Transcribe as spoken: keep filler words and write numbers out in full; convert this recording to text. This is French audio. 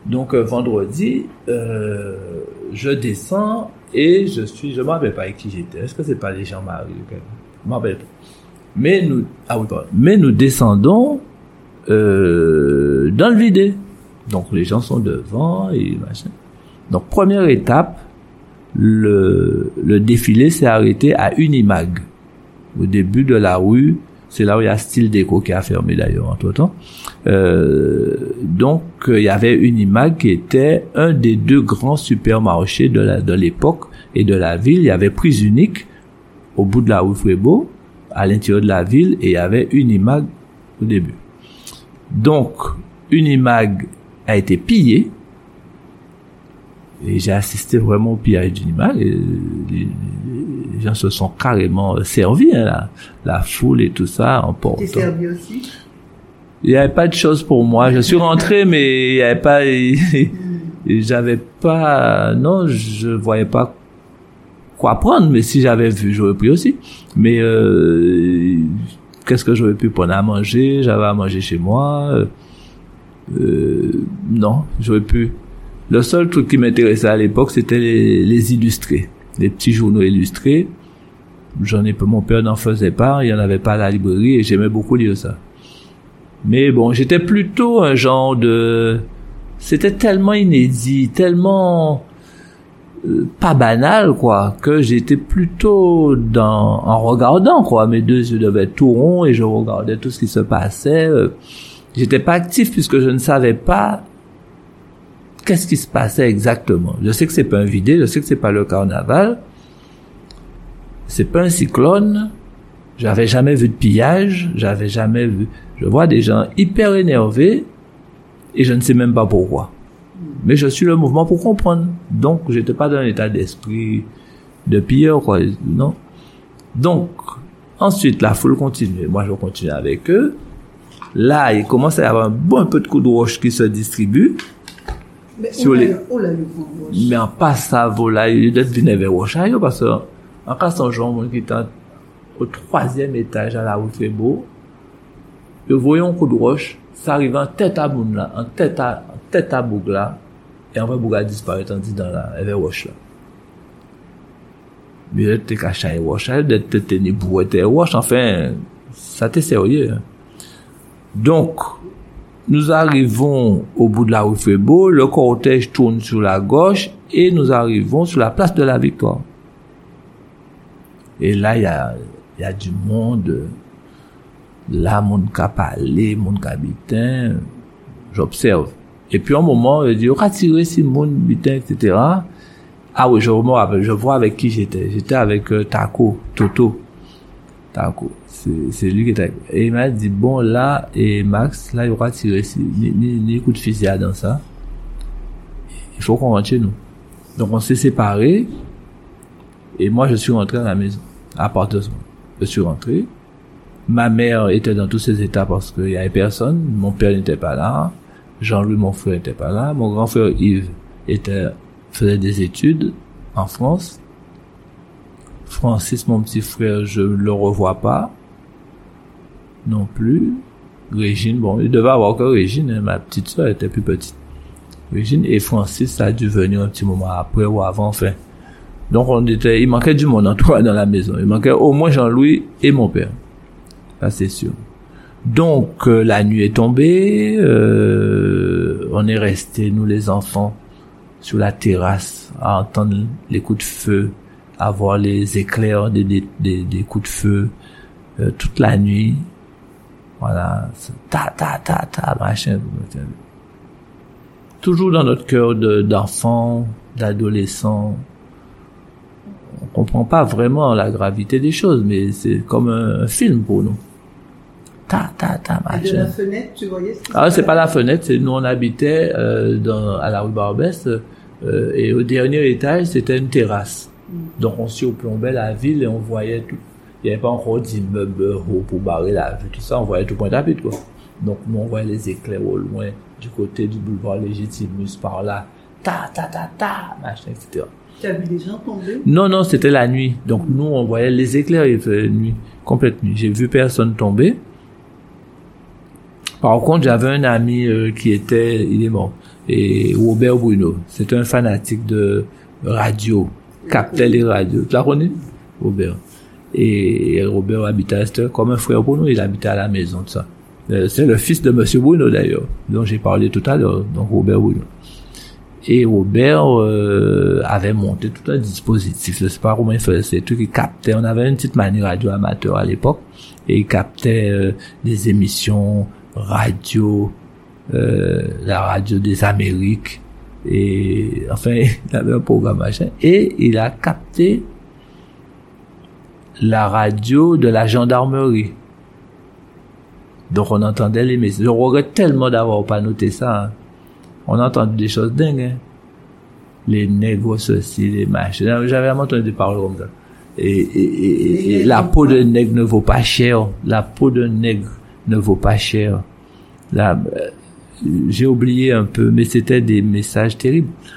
Donc, euh, vendredi, euh, je descends et je suis, je ne me rappelle pas avec qui j'étais. Est-ce que c'est pas les Jean-Marie? Je ne me rappelle pas. Mais nous, ah oui, pardon. Mais nous descendons, euh, dans le vide. Donc, les gens sont devant et machin. Donc, première étape, le, le défilé s'est arrêté à Unimag. Au début de la rue, c'est là où il y a Style Déco qui a fermé d'ailleurs entre temps. Euh, donc, il y avait Unimag qui était un des deux grands supermarchés de, la, de l'époque et de la ville. Il y avait Prise Unique au bout de la rue Frébeau, à l'intérieur de la ville, et il y avait Unimag au début. Donc, Unimag a été pillé. Et j'ai assisté vraiment au pillage d'Unimag. Et les, les gens se sont carrément servis, hein, la, la foule et tout ça, en portant. T'es servi aussi? Il n'y avait pas de choses pour moi. Je suis rentré, mais il n'y avait pas, j'avais pas, non, je voyais pas quoi prendre, mais si j'avais vu, j'aurais pris aussi. Mais, euh, qu'est-ce que j'aurais pu prendre à manger? J'avais à manger chez moi. Euh, non, j'aurais pu. Le seul truc qui m'intéressait à l'époque, c'était les, les illustrés, les petits journaux illustrés. J'en ai peu, mon père n'en faisait pas, il y en avait pas à la librairie et j'aimais beaucoup lire ça. Mais bon, j'étais plutôt un genre de, c'était tellement inédit, tellement euh, pas banal quoi, que j'étais plutôt dans, en regardant quoi. Mes deux yeux devaient être tout ronds et je regardais tout ce qui se passait. J'étais pas actif puisque je ne savais pas qu'est-ce qui se passait exactement. Je sais que c'est pas un vidé, je sais que c'est pas le carnaval, c'est pas un cyclone, j'avais jamais vu de pillage, j'avais jamais vu, je vois des gens hyper énervés, et je ne sais même pas pourquoi. Mais je suis le mouvement pour comprendre. Donc, j'étais pas dans un état d'esprit de pilleur, quoi, non. Donc, ensuite, la foule continuait. Moi, je continue avec eux. Là, il commence à y avoir un bon peu de coups de roche qui se distribuent. Mais sur on les... a, on a le coup de roche. Mais en passant là, il doit venir vers Rochaille, parce que, en cassant Jean, qui était au troisième étage à la rue Frébeau, nous voyons un coup de roche, ça arrive en tête à Boune là, en tête à, en tête à Boug là, et en vrai, Boug a disparu, tandis dans la, vers Roche là. Mais il était caché à Roche, il était tenu pour être Roche, enfin, ça t'est sérieux, hein. Donc, nous arrivons au bout de la rue Frébeau, le cortège tourne sur la gauche et nous arrivons sur la place de la Victoire. Et là, il y a, il y a du monde, là, monde qui a parlé, monde qui habitait, j'observe. Et puis, à un moment, il dit, retirer si monde habitait, et cetera. Ah oui, je me rappelle, je vois avec qui j'étais. J'étais avec euh, Taco, Toto. Taco. C'est, c'est lui qui était. Et il m'a dit, bon, là, et Max, là, il aura tiré ni, ni, ni coup de fusillade dans ça. Il faut qu'on rentre chez nous. Donc, on s'est séparés. Et moi, je suis rentré à la maison. À partir de ce moment. Je suis rentré. Ma mère était dans tous ses états parce qu'il y avait personne. Mon père n'était pas là. Jean-Louis, mon frère, n'était pas là. Mon grand frère Yves était, faisait des études en France. Francis, mon petit frère, je le revois pas. Non plus. Régine, bon, il devait avoir que Régine, hein, ma petite soeur était plus petite. Régine et Francis, ça a dû venir un petit moment après ou avant, enfin. Donc on était, il manquait du monde en tout cas dans la maison. Il manquait au moins Jean-Louis et mon père. Ça c'est sûr. Donc euh, la nuit est tombée, euh, on est restés, nous les enfants, sur la terrasse, à entendre les coups de feu, à voir les éclairs des, des, des, des coups de feu, euh, toute la nuit. Voilà, ta ta ta ta machin. Toujours dans notre cœur de, d'enfants, d'adolescents. On comprend pas vraiment la gravité des choses, mais c'est comme un, un film pour nous. Ta ta ta machin. Et de la fenêtre, tu voyais ce qui Ah, c'est pas la fenêtre, c'est nous on habitait euh, dans à la rue Barbès euh, et au dernier étage c'était une terrasse. Mm. Donc on surplombait la ville et on voyait tout. Il y avait pas encore d'immeubles hauts pour barrer la vue, tout ça, on voyait tout point à pied quoi. Donc nous on voyait les éclairs au loin du côté du boulevard Légitimus par là. Ta ta ta ta machin, et cetera. Tu as vu des gens tomber? Non, non, c'était la nuit. Donc, nous, on voyait les éclairs, il faisait nuit, complète nuit. J'ai vu personne tomber. Par contre, j'avais un ami euh, qui était, il est mort, et Robert Bruno. C'était un fanatique de radio, captait les radios. Tu l'as connu, Robert? Et Robert habitait, c'était comme un frère pour nous, il habitait à la maison, tout ça. Euh, c'est le fils de Monsieur Bruno d'ailleurs, dont j'ai parlé tout à l'heure, donc Robert Bruno. Et Robert euh, avait monté tout un dispositif, je sais pas comment il faisait, c'est tout qui captait. On avait une petite manie radio amateur à l'époque, et il captait euh, des émissions radio, euh, la radio des Amériques, et enfin, il avait un programme machin, et il a capté la radio de la gendarmerie. Donc on entendait les messages. Je regrette tellement d'avoir pas noté ça. Hein. On a entendu des choses dingues. Hein. Les nègres ceci, les machins. J'avais jamais entendu des paroles comme ça. Et, et, et, et la peau de nègre ne vaut pas cher. La peau de nègre ne vaut pas cher. Là, euh, j'ai oublié un peu, mais c'était des messages terribles.